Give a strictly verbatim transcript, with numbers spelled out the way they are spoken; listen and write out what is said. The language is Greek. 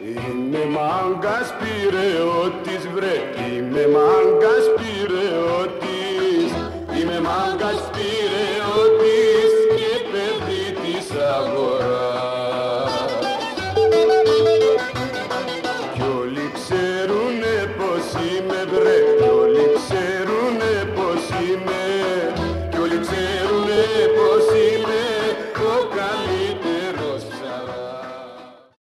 Είμαι μάγκας πειραιώτης βρε, είμαι μάγκας πειραιώτης, είμαι μάγκας πειραιώτης και παιδί της αγοράς. Κι όλοι ξέρουνε πως είμαι βρε, κι όλοι ξέρουνε πως είμαι